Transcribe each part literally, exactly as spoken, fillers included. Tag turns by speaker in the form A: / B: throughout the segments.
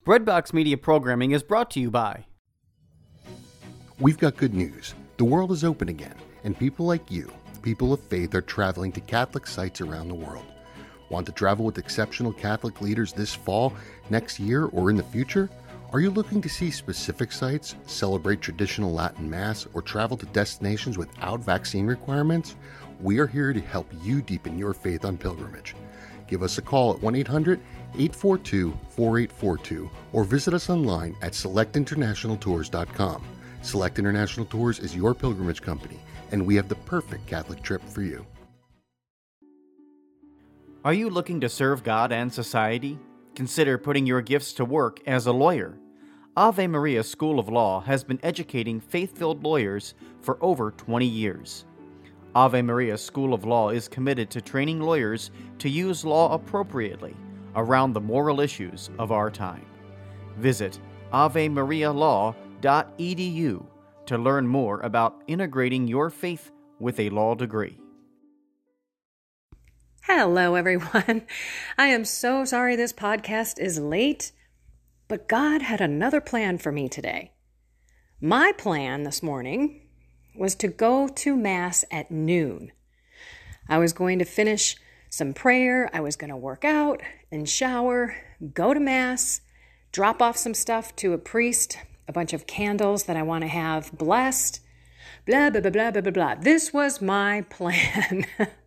A: Breadbox Media programming is brought to you by...
B: We've got good news. The world is open again, and people like you, people of faith, are traveling to Catholic sites around the world. Want to travel with exceptional Catholic leaders this fall, next year, or in the future? Are you looking to see specific sites, celebrate traditional Latin Mass, or travel to destinations without vaccine requirements? We are here to help you deepen your faith on pilgrimage. Give us a call at one eight hundred, eight four two, four eight four two or visit us online at select international tours dot com. Select International Tours is your pilgrimage company, and we have the perfect Catholic trip for you.
A: Are you looking to serve God and society? Consider putting your gifts to work as a lawyer. Ave Maria School of Law has been educating faith-filled lawyers for over twenty years. Ave Maria School of Law is committed to training lawyers to use law appropriately around the moral issues of our time. Visit ave maria law dot e d u to learn more about integrating your faith with a law degree.
C: Hello, everyone. I am so sorry this podcast is late, but God had another plan for me today. My plan this morning was to go to Mass at noon. I was going to finish some prayer, I was going to work out and shower, go to Mass, drop off some stuff to a priest, a bunch of candles that I want to have blessed, blah, blah, blah, blah, blah, blah, blah. This was my plan.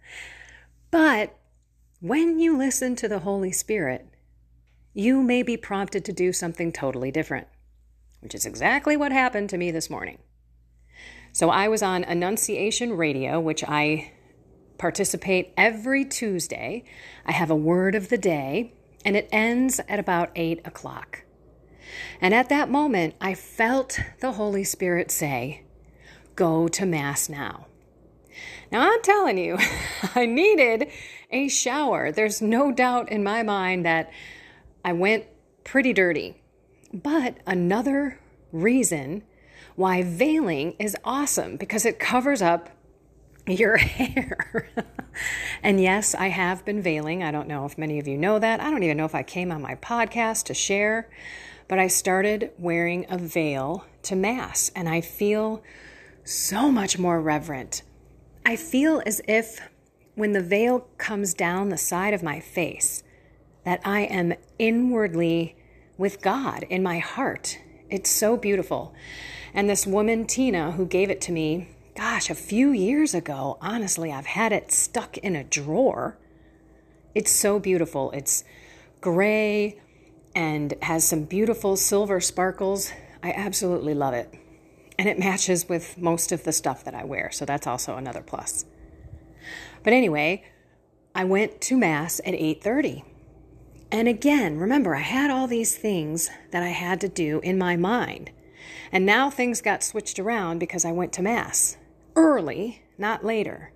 C: But when you listen to the Holy Spirit, you may be prompted to do something totally different, which is exactly what happened to me this morning. So I was on Annunciation Radio, which I participate every Tuesday. I have a word of the day, and it ends at about eight o'clock. And at that moment, I felt the Holy Spirit say, "Go to Mass now." Now, I'm telling you, I needed a shower. There's no doubt in my mind that I went pretty dirty. But another reason why veiling is awesome, because it covers up your hair. And yes, I have been veiling. I don't know if many of you know that. I don't even know if I came on my podcast to share, but I started wearing a veil to Mass, and I feel so much more reverent. I feel as if when the veil comes down the side of my face, that I am inwardly with God in my heart. It's so beautiful. And this woman, Tina, who gave it to me, gosh, a few years ago, honestly, I've had it stuck in a drawer. It's so beautiful. It's gray and has some beautiful silver sparkles. I absolutely love it. And it matches with most of the stuff that I wear, so that's also another plus. But anyway, I went to Mass at eight thirty. And again, remember, I had all these things that I had to do in my mind. And now things got switched around because I went to Mass early, not later.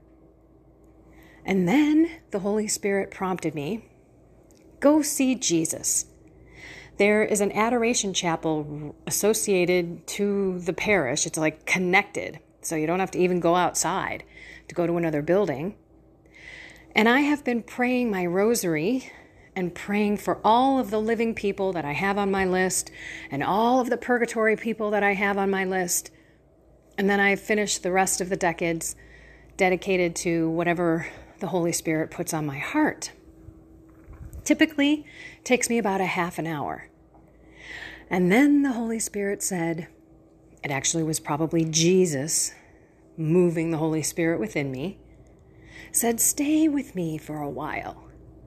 C: And then the Holy Spirit prompted me, go see Jesus. There is an adoration chapel associated to the parish. It's like connected, so you don't have to even go outside to go to another building. And I have been praying my rosary and praying for all of the living people that I have on my list and all of the purgatory people that I have on my list. And then I finished the rest of the decades dedicated to whatever the Holy Spirit puts on my heart. Typically, it takes me about a half an hour. And then the Holy Spirit said, it actually was probably Jesus moving the Holy Spirit within me, said, stay with me for a while.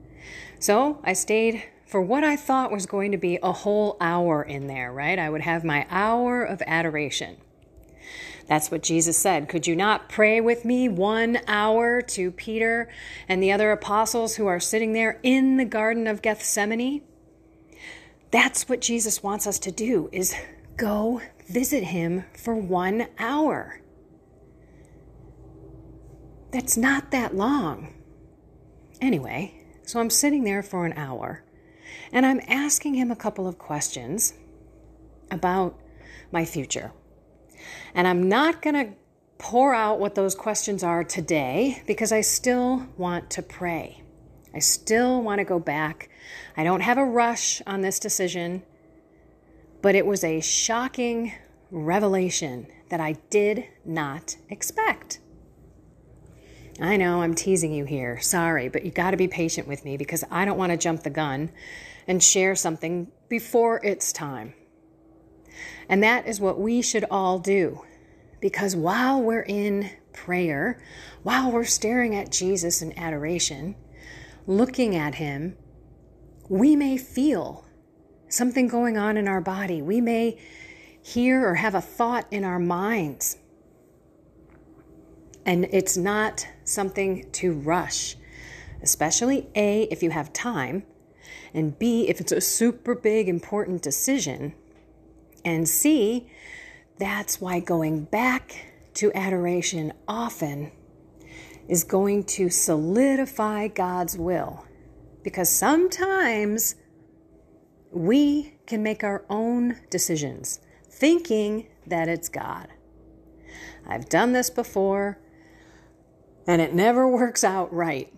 C: So I stayed for what I thought was going to be a whole hour in there, right? I would have my hour of adoration. That's what Jesus said. Could you not pray with me one hour to Peter and the other apostles who are sitting there in the Garden of Gethsemane? That's what Jesus wants us to do, is go visit him for one hour. That's not that long. Anyway, so I'm sitting there for an hour, and I'm asking him a couple of questions about my future. And I'm not going to pour out what those questions are today because I still want to pray. I still want to go back. I don't have a rush on this decision. But it was a shocking revelation that I did not expect. I know I'm teasing you here. Sorry, but you got to be patient with me because I don't want to jump the gun and share something before it's time. And that is what we should all do. Because while we're in prayer, while we're staring at Jesus in adoration, looking at him, we may feel something going on in our body. We may hear or have a thought in our minds. And it's not something to rush, especially A, if you have time, and B, if it's a super big, important decision, and C, that's why going back to adoration often is going to solidify God's will. Because sometimes we can make our own decisions, thinking that it's God. I've done this before, and it never works out right.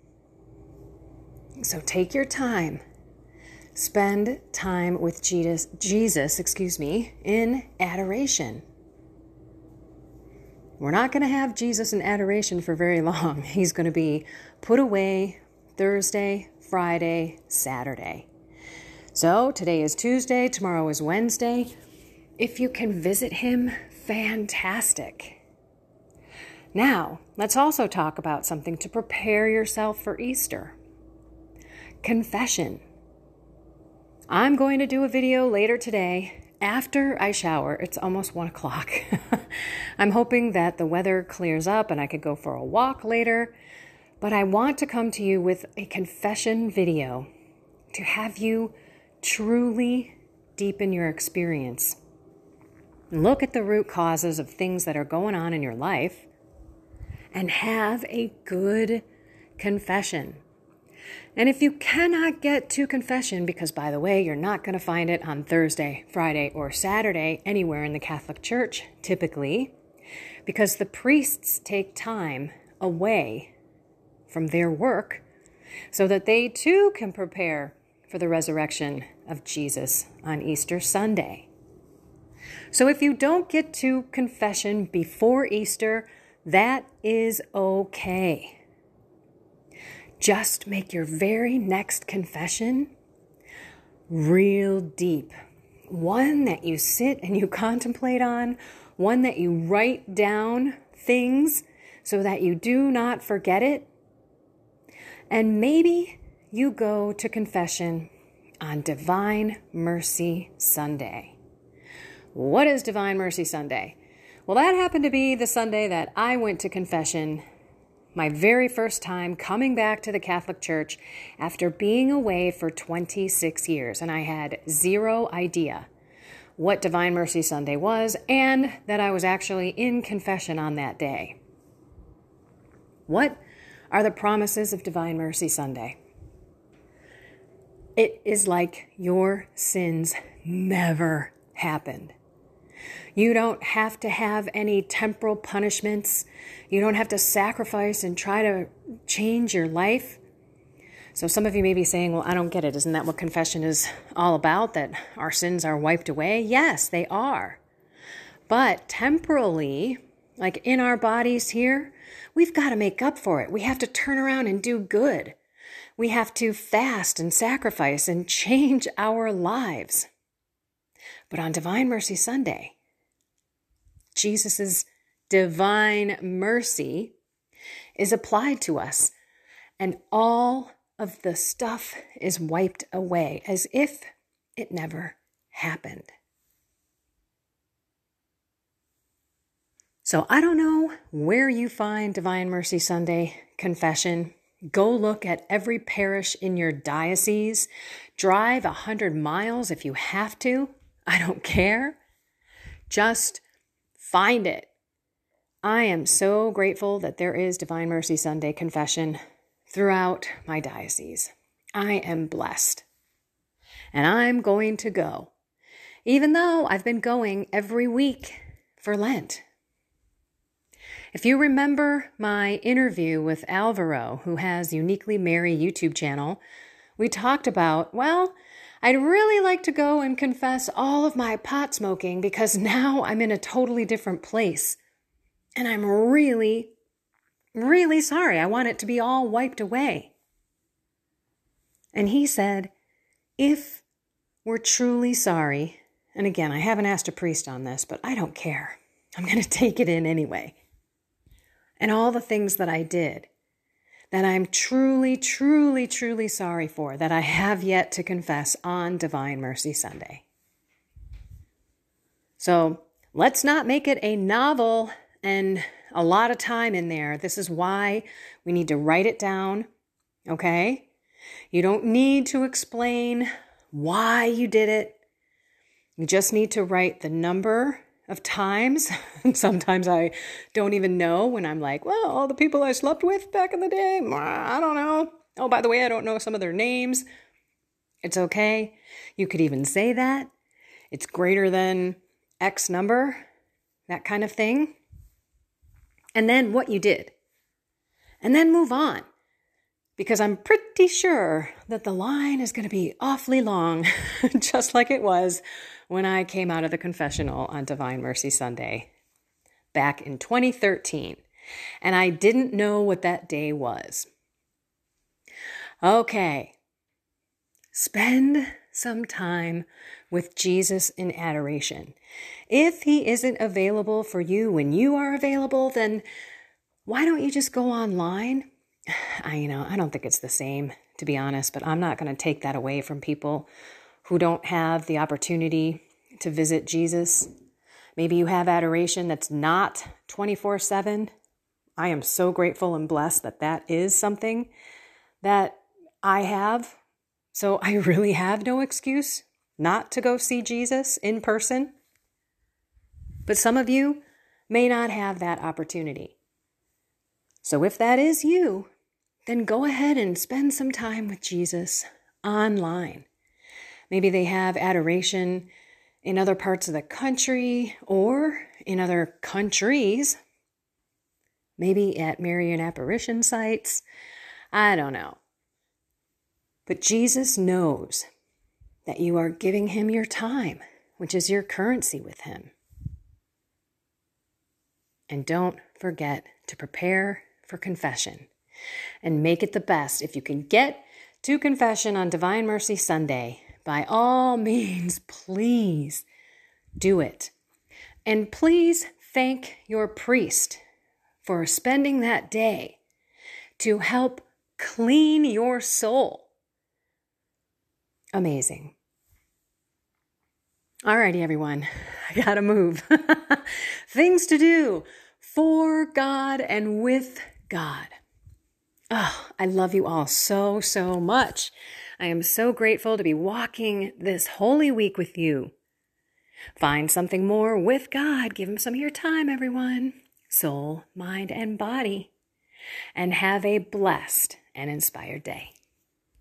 C: So take your time. Spend time with Jesus, Jesus, excuse me, in adoration. We're not going to have Jesus in adoration for very long. He's going to be put away Thursday, Friday, Saturday. So today is Tuesday, tomorrow is Wednesday. If you can visit him, fantastic. Now, let's also talk about something to prepare yourself for Easter. Confession. I'm going to do a video later today after I shower. It's almost one o'clock. I'm hoping that the weather clears up and I could go for a walk later. But I want to come to you with a confession video to have you truly deepen your experience. Look at the root causes of things that are going on in your life and have a good confession. And if you cannot get to confession, because by the way, you're not going to find it on Thursday, Friday, or Saturday anywhere in the Catholic Church, typically, because the priests take time away from their work so that they too can prepare for the resurrection of Jesus on Easter Sunday. So if you don't get to confession before Easter, that is okay. Just make your very next confession real deep. One that you sit and you contemplate on, one that you write down things so that you do not forget it. And maybe you go to confession on Divine Mercy Sunday. What is Divine Mercy Sunday? Well, that happened to be the Sunday that I went to confession, my very first time coming back to the Catholic Church after being away for twenty-six years. And I had zero idea what Divine Mercy Sunday was and that I was actually in confession on that day. What are the promises of Divine Mercy Sunday? It is like your sins never happened. You don't have to have any temporal punishments. You don't have to sacrifice and try to change your life. So some of you may be saying, well, I don't get it. Isn't that what confession is all about, that our sins are wiped away? Yes, they are. But temporally, like in our bodies here, we've got to make up for it. We have to turn around and do good. We have to fast and sacrifice and change our lives. But on Divine Mercy Sunday, Jesus' divine mercy is applied to us, and all of the stuff is wiped away as if it never happened. So I don't know where you find Divine Mercy Sunday confession. Go look at every parish in your diocese. Drive a hundred miles if you have to. I don't care. Just find it. I am so grateful that there is Divine Mercy Sunday confession throughout my diocese. I am blessed. And I'm going to go, even though I've been going every week for Lent. If you remember my interview with Alvaro, who has Uniquely Mary YouTube channel, we talked about, well, I'd really like to go and confess all of my pot smoking because now I'm in a totally different place. And I'm really, really sorry. I want it to be all wiped away. And he said, if we're truly sorry, and again, I haven't asked a priest on this, but I don't care. I'm going to take it in anyway. And all the things that I did, that I'm truly, truly, truly sorry for, that I have yet to confess on Divine Mercy Sunday. So let's not make it a novel and a lot of time in there. This is why we need to write it down, okay? You don't need to explain why you did it. You just need to write the number of times. And sometimes I don't even know when I'm like, well, all the people I slept with back in the day, I don't know. Oh, by the way, I don't know some of their names. It's okay. You could even say that. It's greater than X number, that kind of thing. And then what you did. And then move on. Because I'm pretty sure that the line is going to be awfully long, just like it was when I came out of the confessional on Divine Mercy Sunday back in twenty thirteen. And I didn't know what that day was. Okay. Spend some time with Jesus in adoration. If he isn't available for you when you are available, then why don't you just go online? I, you know, I don't think it's the same, to be honest, but I'm not going to take that away from people who don't have the opportunity to visit Jesus. Maybe you have adoration that's not twenty-four seven. I am so grateful and blessed that that is something that I have. So I really have no excuse not to go see Jesus in person. But some of you may not have that opportunity. So if that is you, then go ahead and spend some time with Jesus online. Maybe they have adoration in other parts of the country or in other countries. Maybe at Marian apparition sites. I don't know. But Jesus knows that you are giving him your time, which is your currency with him. And don't forget to prepare for confession. And make it the best. If you can get to confession on Divine Mercy Sunday, by all means, please do it. And please thank your priest for spending that day to help clean your soul. Amazing. Alrighty, everyone. I gotta move. Things to do for God and with God. Oh, I love you all so, so much. I am so grateful to be walking this holy week with you. Find something more with God. Give him some of your time, everyone. Soul, mind, and body. And have a blessed and inspired day.